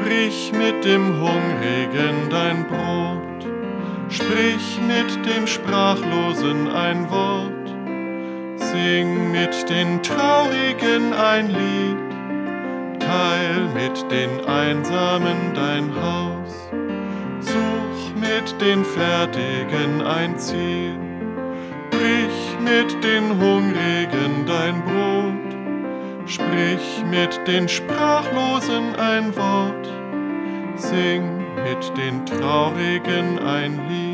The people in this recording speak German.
Brich mit dem Hungrigen dein Brot, sprich mit dem Sprachlosen ein Wort, sing mit den Traurigen ein Lied, teil mit den Einsamen dein Haus, such mit den Fertigen ein Ziel, brich mit den Hungrigen dein Brot, sprich mit den Sprachlosen ein Wort, sing mit den Traurigen ein Lied.